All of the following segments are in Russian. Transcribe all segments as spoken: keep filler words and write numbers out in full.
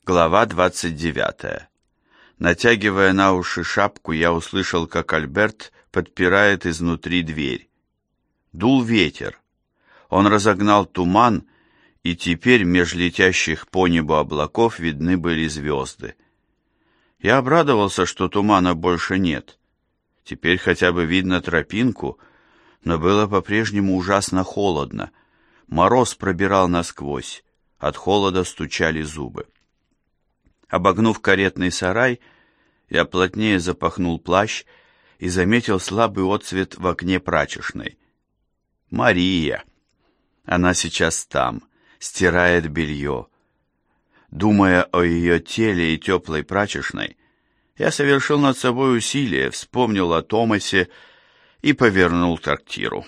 Глава двадцать девятая. Натягивая на уши шапку, я услышал, как Альберт подпирает изнутри дверь. Дул ветер. Он разогнал туман, и теперь меж летящих по небу облаков видны были звезды. Я обрадовался, что тумана больше нет. Теперь хотя бы видно тропинку, но было по-прежнему ужасно холодно. Мороз пробирал насквозь, от холода стучали зубы. Обогнув каретный сарай, я плотнее запахнул плащ и заметил слабый отсвет в окне прачечной. Мария. Она сейчас там, стирает белье. Думая о ее теле и теплой прачечной, я совершил над собой усилие, вспомнил о Томасе и повернул к трактиру.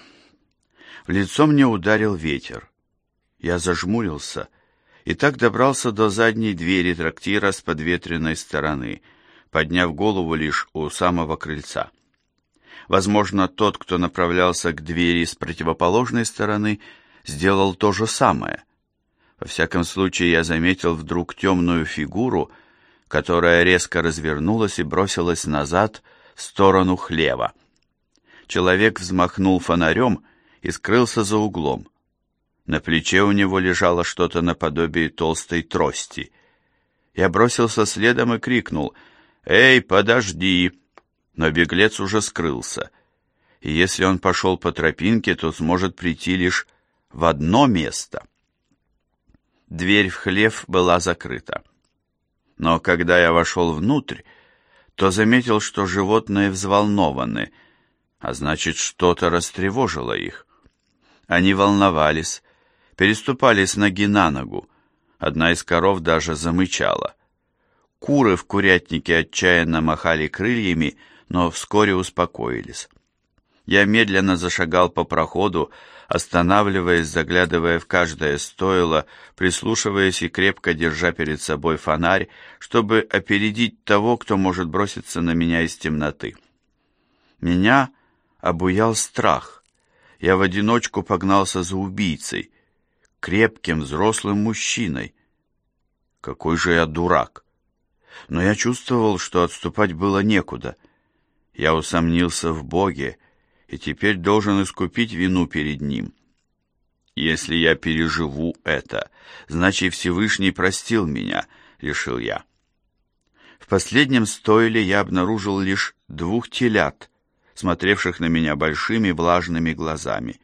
В лицо мне ударил ветер. Я зажмурился и так добрался до задней двери трактира с подветренной стороны, подняв голову лишь у самого крыльца. Возможно, тот, кто направлялся к двери с противоположной стороны, сделал то же самое. Во всяком случае, я заметил вдруг темную фигуру, которая резко развернулась и бросилась назад в сторону хлева. Человек взмахнул фонарем и скрылся за углом. На плече у него лежало что-то наподобие толстой трости. Я бросился следом и крикнул: «Эй, подожди!» Но беглец уже скрылся. И если он пошел по тропинке, то сможет прийти лишь в одно место. Дверь в хлев была закрыта. Но когда я вошел внутрь, то заметил, что животные взволнованы, а значит, что-то растревожило их. Они волновались, переступали с ноги на ногу. Одна из коров даже замычала. Куры в курятнике отчаянно махали крыльями, но вскоре успокоились. Я медленно зашагал по проходу, останавливаясь, заглядывая в каждое стойло, прислушиваясь и крепко держа перед собой фонарь, чтобы опередить того, кто может броситься на меня из темноты. Меня обуял страх. Я в одиночку погнался за убийцей, крепким взрослым мужчиной. Какой же я дурак! Но я чувствовал, что отступать было некуда. Я усомнился в Боге и теперь должен искупить вину перед Ним. Если я переживу это, значит, Всевышний простил меня, решил я. В последнем стойле я обнаружил лишь двух телят, смотревших на меня большими влажными глазами.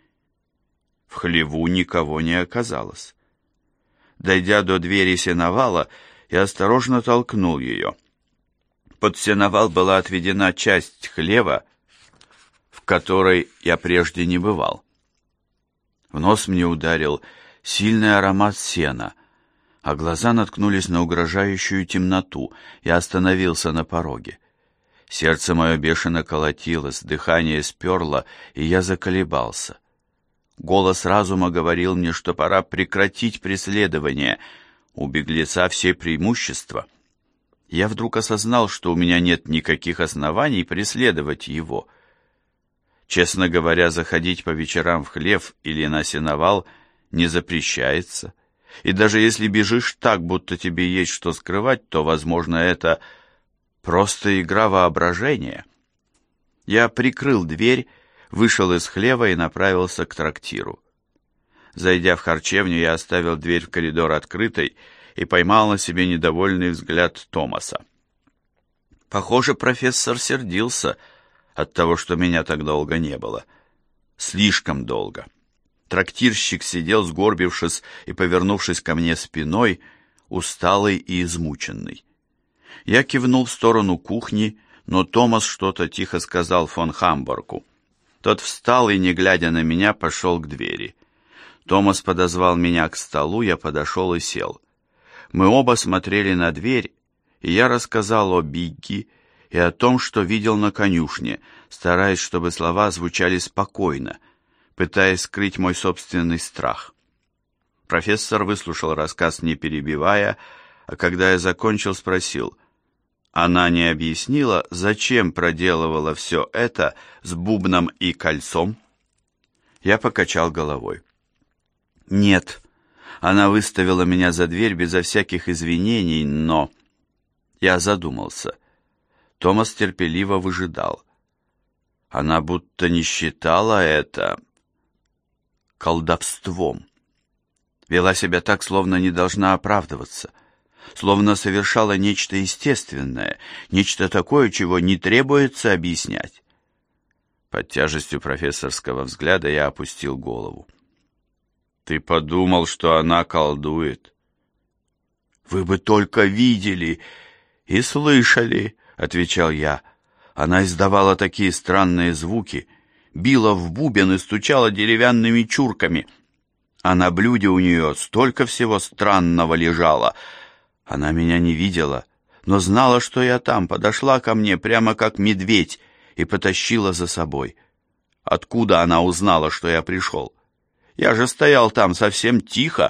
В хлеву никого не оказалось. Дойдя до двери сеновала, я осторожно толкнул ее. Под сеновал была отведена часть хлева, в которой я прежде не бывал. В нос мне ударил сильный аромат сена, а глаза наткнулись на угрожающую темноту. Я остановился на пороге. Сердце мое бешено колотилось, дыхание сперло, и я заколебался. Голос разума говорил мне, что пора прекратить преследование. У беглеца все преимущества. Я вдруг осознал, что у меня нет никаких оснований преследовать его. Честно говоря, заходить по вечерам в хлев или на сеновал не запрещается. И даже если бежишь так, будто тебе есть что скрывать, то, возможно, это просто игра воображения. Я прикрыл дверь, вышел из хлева и направился к трактиру. Зайдя в харчевню, я оставил дверь в коридор открытой и поймал на себе недовольный взгляд Томаса. Похоже, профессор сердился от того, что меня так долго не было. Слишком долго. Трактирщик сидел, сгорбившись и повернувшись ко мне спиной, усталый и измученный. Я кивнул в сторону кухни, но Томас что-то тихо сказал фон Хамбургу. Тот встал и, не глядя на меня, пошел к двери. Томас подозвал меня к столу, я подошел и сел. Мы оба смотрели на дверь, и я рассказал о Бигги и о том, что видел на конюшне, стараясь, чтобы слова звучали спокойно, пытаясь скрыть мой собственный страх. Профессор выслушал рассказ, не перебивая, а когда я закончил, спросил: «Она не объяснила, зачем проделывала все это с бубном и кольцом?» Я покачал головой. «Нет, Она выставила меня за дверь безо всяких извинений, но... Я задумался. Томас терпеливо выжидал. Она будто не считала это колдовством. Вела себя так, словно не должна оправдываться, словно совершала нечто естественное, нечто такое, чего не требуется объяснять. Под тяжестью профессорского взгляда я опустил голову. «Ты подумал, что она колдует?» «Вы бы только видели и слышали», — отвечал я. Она издавала такие странные звуки, била в бубен и стучала деревянными чурками. А на блюде у нее столько всего странного лежало. Она меня не видела, но знала, что я там, подошла ко мне прямо как медведь и потащила за собой. Откуда она узнала, что я пришел? Я же стоял там совсем тихо.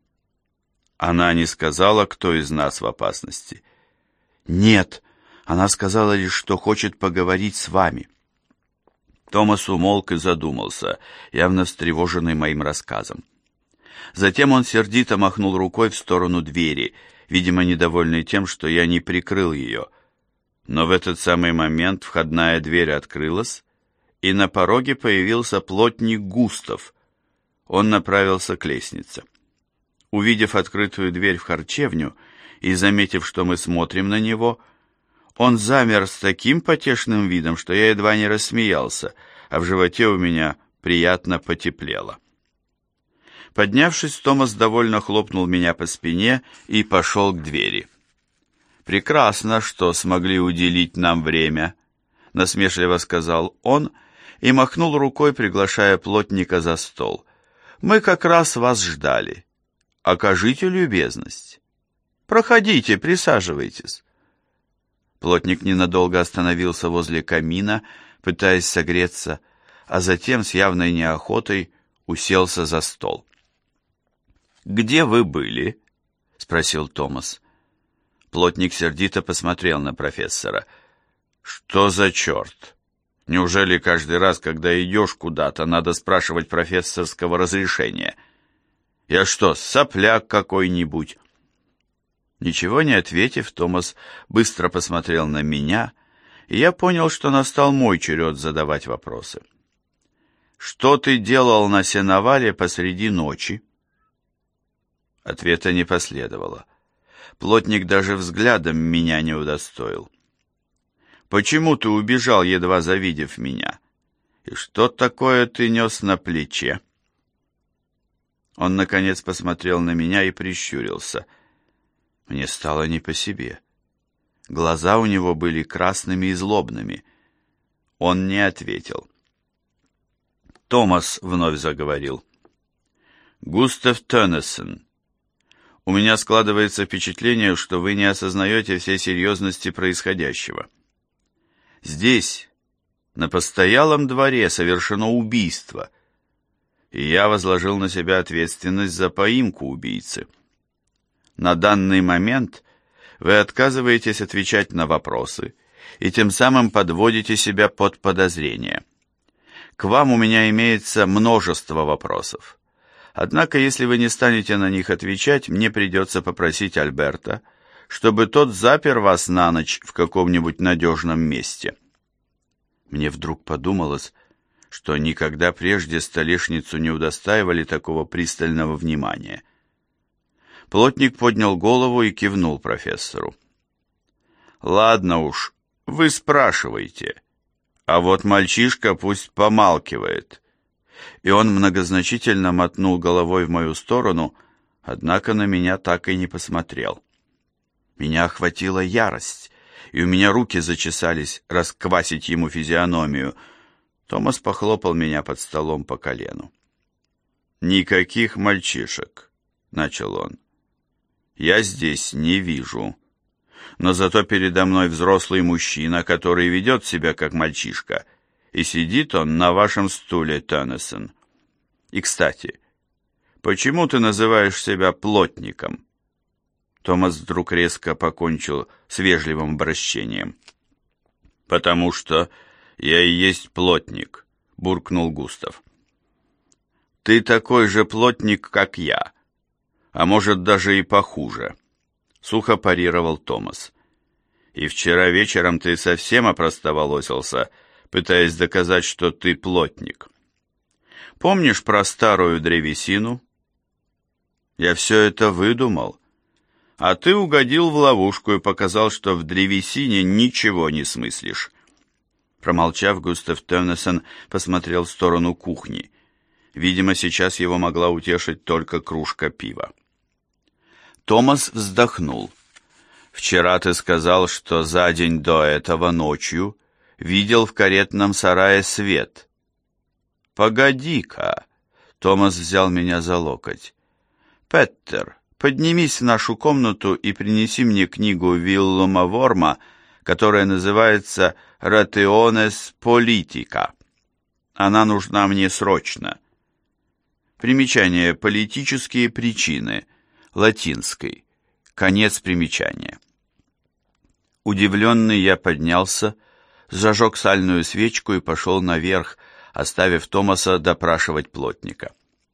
Она не сказала, кто из нас в опасности. Нет, она сказала лишь, что хочет поговорить с вами. Томас умолк и задумался, явно встревоженный моим рассказом. Затем он сердито махнул рукой в сторону двери, видимо, недовольный тем, что я не прикрыл ее. Но в этот самый момент входная дверь открылась, и на пороге появился плотник Густав. Он направился к лестнице. Увидев открытую дверь в харчевню и заметив, что мы смотрим на него, он замер с таким потешным видом, что я едва не рассмеялся, а в животе у меня приятно потеплело. Поднявшись, Томас довольно хлопнул меня по спине и пошел к двери. «Прекрасно, что смогли уделить нам время», — насмешливо сказал он и махнул рукой, приглашая плотника за стол. «Мы как раз вас ждали. Окажите любезность. Проходите, присаживайтесь». Плотник ненадолго остановился возле камина, пытаясь согреться, а затем с явной неохотой уселся за стол. «Где вы были?» — спросил Томас. Плотник сердито посмотрел на профессора. «Что за черт? Неужели каждый раз, когда идешь куда-то, надо спрашивать профессорского разрешения? Я что, сопляк какой-нибудь?» Ничего не ответив, Томас быстро посмотрел на меня, и я понял, что настал мой черед задавать вопросы. «Что ты делал на сеновале посреди ночи?» Ответа не последовало. Плотник даже взглядом меня не удостоил. «Почему ты убежал, едва завидев меня? И что такое ты нес на плече?» Он, наконец, посмотрел на меня и прищурился. Мне стало не по себе. Глаза у него были красными и злобными. Он не ответил. Томас вновь заговорил. «Густав Теннисон, у меня складывается впечатление, что вы не осознаете всей серьезности происходящего. Здесь, на постоялом дворе, совершено убийство, и я возложил на себя ответственность за поимку убийцы. На данный момент вы отказываетесь отвечать на вопросы и тем самым подводите себя под подозрение. К вам у меня имеется множество вопросов. Однако, если вы не станете на них отвечать, мне придется попросить Альберта, чтобы тот запер вас на ночь в каком-нибудь надежном месте». Мне вдруг подумалось, что никогда прежде столешницу не удостаивали такого пристального внимания. Плотник поднял голову и кивнул профессору. «Ладно уж, вы спрашиваете, а вот мальчишка пусть помалкивает». И он многозначительно мотнул головой в мою сторону, однако на меня так и не посмотрел. Меня охватила ярость, и у меня руки зачесались расквасить ему физиономию. Томас похлопал меня под столом по колену. «Никаких мальчишек», — начал он. «Я здесь не вижу. Но зато передо мной взрослый мужчина, который ведет себя как мальчишка, и сидит он на вашем стуле, Теннисон. И, кстати, почему ты называешь себя плотником?» Томас вдруг резко покончил с вежливым обращением. «Потому что я и есть плотник», — буркнул Густав. «Ты такой же плотник, как я. А может, даже и похуже, сухо парировал Томас. И вчера вечером ты совсем опростоволосился, пытаясь доказать, что ты плотник. Помнишь про старую древесину? Я все это выдумал, а ты угодил в ловушку и показал, что в древесине ничего не смыслишь. Промолчав, Густав Теннесон посмотрел в сторону кухни. Видимо, сейчас его могла утешить только кружка пива. Томас вздохнул. «Вчера ты сказал, что за день до этого ночью видел в каретном сарае свет». «Погоди-ка!» Томас взял меня за локоть. «Петтер, поднимись в нашу комнату и принеси мне книгу Вильяма Ворма, которая называется «Ратионес политика». Она нужна мне срочно». Примечание «Политические причины», латинской. Конец примечания. Удивленный я поднялся, зажег сальную свечку и пошел наверх, оставив Томаса допрашивать плотника.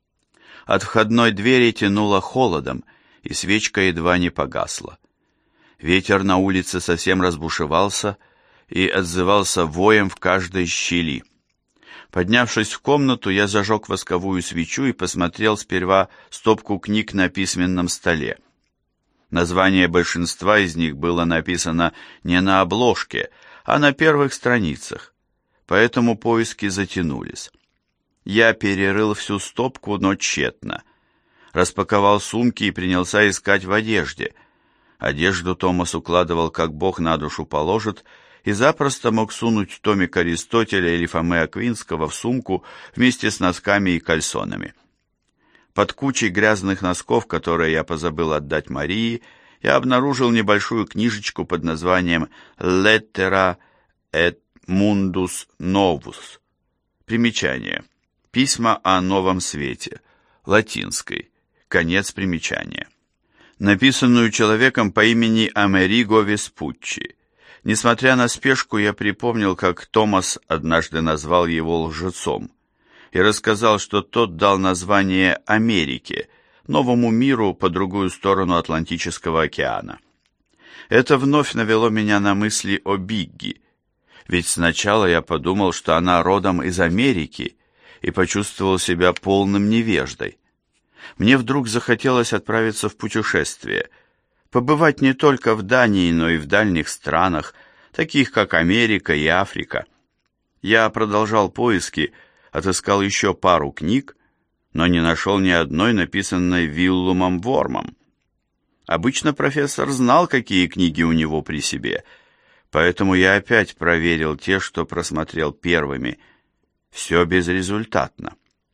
От входной двери тянуло холодом, и свечка едва не погасла. Ветер на улице совсем разбушевался и отзывался воем в каждой щели. Поднявшись в комнату, я зажег восковую свечу и посмотрел сперва стопку книг на письменном столе. Название большинства из них было написано не на обложке, а на первых страницах, поэтому поиски затянулись. Я перерыл всю стопку, но тщетно. Распаковал сумки и принялся искать в одежде. Одежду Томас укладывал, как Бог на душу положит, и запросто мог сунуть томик Аристотеля или Фомы Аквинского в сумку вместе с носками и кальсонами. Под кучей грязных носков, которые я позабыл отдать Марии, я обнаружил небольшую книжечку под названием «Lettera et Mundus Novus». Примечание. Письма о новом свете. Латинской. Конец примечания. Написанную человеком по имени Америго Веспуччи. Несмотря на спешку, я припомнил, как Томас однажды назвал его лжецом, и рассказал, что тот дал название Америке, новому миру по другую сторону Атлантического океана. Это вновь навело меня на мысли о Бигги, ведь сначала я подумал, что она родом из Америки, и почувствовал себя полным невеждой. Мне вдруг захотелось отправиться в путешествие, побывать не только в Дании, но и в дальних странах, таких как Америка и Африка. Я продолжал поиски, отыскал еще пару книг, но не нашел ни одной, написанной Вильямом Вормом. Обычно профессор знал, какие книги у него при себе, поэтому я опять проверил те, что просмотрел первыми. Все безрезультатно.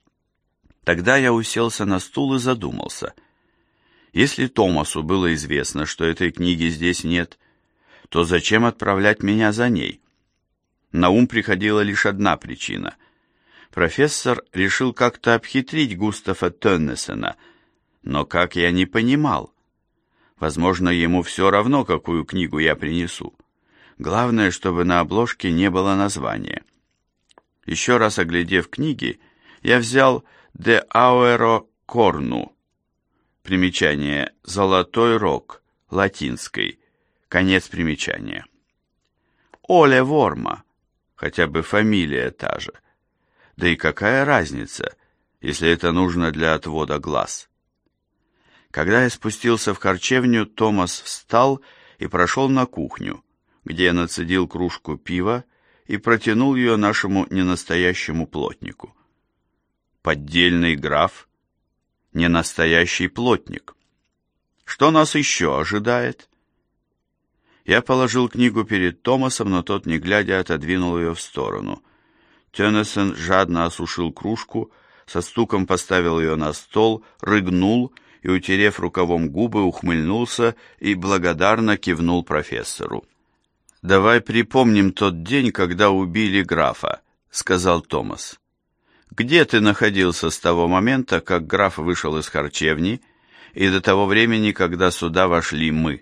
Тогда я уселся на стул и задумался. Если Томасу было известно, что этой книги здесь нет, то зачем отправлять меня за ней? На ум приходила лишь одна причина. Профессор решил как-то обхитрить Густава Теннесона, но как я не понимал. Возможно, ему все равно, какую книгу я принесу. Главное, чтобы на обложке не было названия. Еще раз оглядев книги, я взял «De Auro Cornu». Примечание «Золотой рог», латинской. Конец примечания. Оле Ворма, хотя бы фамилия та же. Да и какая разница, если это нужно для отвода глаз? Когда я спустился в харчевню, Томас встал и прошел на кухню, где я нацедил кружку пива и протянул ее нашему ненастоящему плотнику. Поддельный граф, ненастоящий плотник. Что нас еще ожидает? Я положил книгу перед Томасом, но тот, не глядя, отодвинул ее в сторону. Теннесон жадно осушил кружку, со стуком поставил ее на стол, рыгнул и, утерев рукавом губы, ухмыльнулся и благодарно кивнул профессору. «Давай припомним тот день, когда убили графа», — сказал Томас. «Где ты находился с того момента, как граф вышел из харчевни, и до того времени, когда сюда вошли мы?»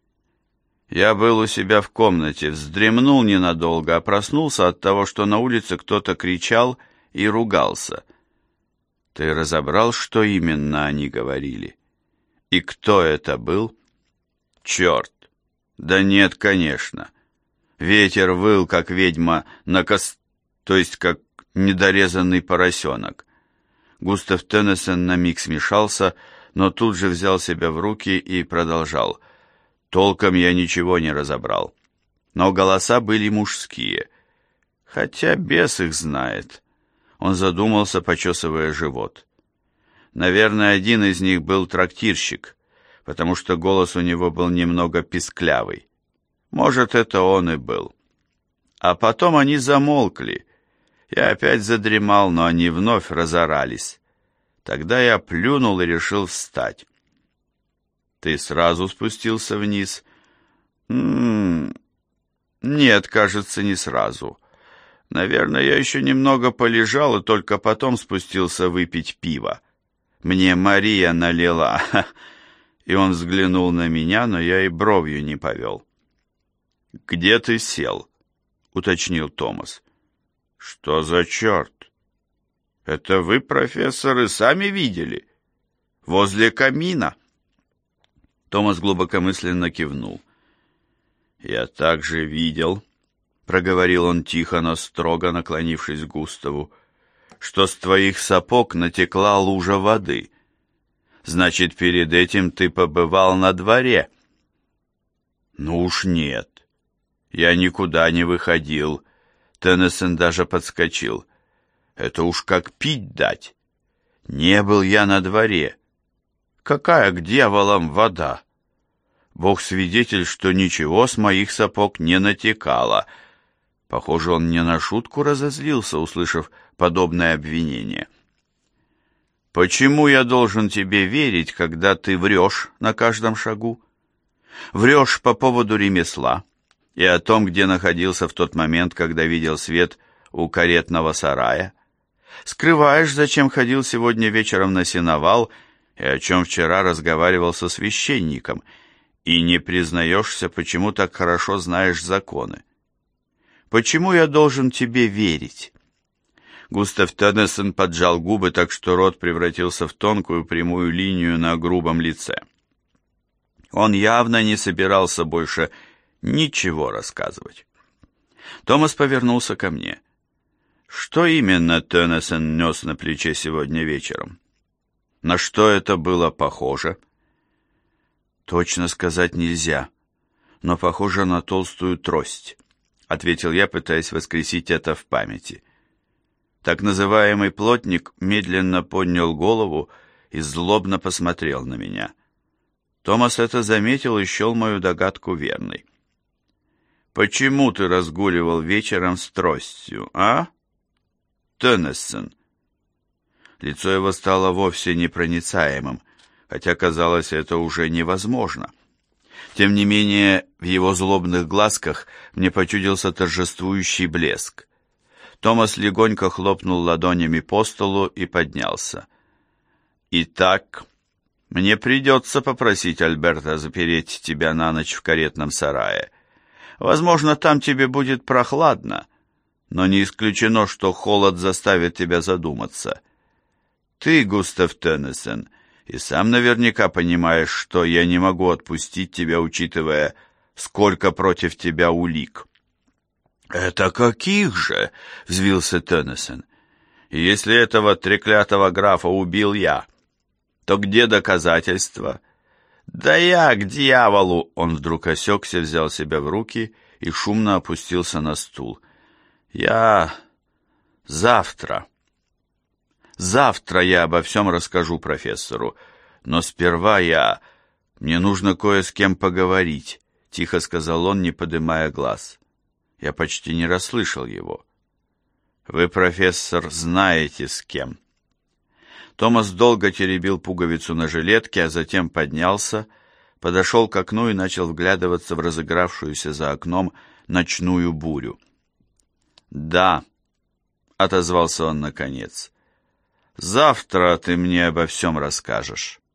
«Я был у себя в комнате, вздремнул ненадолго, а проснулся от того, что на улице кто-то кричал и ругался». «Ты разобрал, что именно они говорили?» И кто это был? Черт! Да нет, конечно. Ветер выл, как ведьма на кос... то есть как недорезанный поросенок. Густав Теннесон на миг смешался, но тут же взял себя в руки и продолжал. Толком я ничего не разобрал. Но голоса были мужские. Хотя бес их знает. Он задумался, почесывая живот. Наверное, один из них был трактирщик, потому что голос у него был немного писклявый. Может, это он и был. А потом они замолкли. Я опять задремал, но они вновь разорались. Тогда я плюнул и решил встать. Ты сразу спустился вниз? М-м- Нет, кажется, не сразу. Наверное, я еще немного полежал и только потом спустился выпить пиво. Мне Мария налила. И он взглянул на меня, но я и бровью не повел. «Где ты сел?» — уточнил Томас. «Что за черт? Это вы, профессор, и сами видели? Возле камина?» Томас глубокомысленно кивнул. «Я также видел», — проговорил он тихо, но строго наклонившись к Густаву, «что с твоих сапог натекла лужа воды. Значит, перед этим ты побывал на дворе?» «Ну уж нет. Я никуда не выходил». Теннесон даже подскочил. «Это уж как пить дать. Не был я на дворе. Какая к дьяволам вода? Бог свидетель, что ничего с моих сапог не натекало». Похоже, он не на шутку разозлился, услышав подобное обвинение. «Почему я должен тебе верить, когда ты врешь на каждом шагу? Врешь по поводу ремесла и о том, где находился в тот момент, когда видел свет у каретного сарая. Скрываешь, зачем ходил сегодня вечером на сеновал и о чем вчера разговаривал со священником, и не признаешься, почему так хорошо знаешь законы. Почему я должен тебе верить?» Густав Теннесон поджал губы так, что рот превратился в тонкую прямую линию на грубом лице. Он явно не собирался больше ничего рассказывать. Томас повернулся ко мне. Что именно Теннесон нес на плече сегодня вечером? На что это было похоже? Точно сказать нельзя, но похоже на толстую трость, ответил я, пытаясь воскресить это в памяти. Так называемый плотник медленно поднял голову и злобно посмотрел на меня. Томас это заметил и счел мою догадку верной. «Почему ты разгуливал вечером с тростью, а, Теннесон?» Лицо его стало вовсе непроницаемым, хотя казалось, это уже невозможно. Тем не менее, в его злобных глазках мне почудился торжествующий блеск. Томас легонько хлопнул ладонями по столу и поднялся. «Итак, мне придется попросить Альберта запереть тебя на ночь в каретном сарае. Возможно, там тебе будет прохладно, но не исключено, что холод заставит тебя задуматься. Ты, Густав Теннесон, и сам наверняка понимаешь, что я не могу отпустить тебя, учитывая, сколько против тебя улик». «Это каких же?» — взвился Теннесон. «Если этого треклятого графа убил я, то где доказательства?» «Да я к дьяволу!» Он вдруг осекся, взял себя в руки и шумно опустился на стул. «Я... завтра... Завтра я обо всем расскажу профессору, но сперва я... Мне нужно кое с кем поговорить», — тихо сказал он, не поднимая глаз. Я почти не расслышал его. «Вы, профессор, знаете с кем». Томас долго теребил пуговицу на жилетке, а затем поднялся, подошел к окну и начал вглядываться в разыгравшуюся за окном ночную бурю. «Да», — отозвался он наконец, — «завтра ты мне обо всем расскажешь».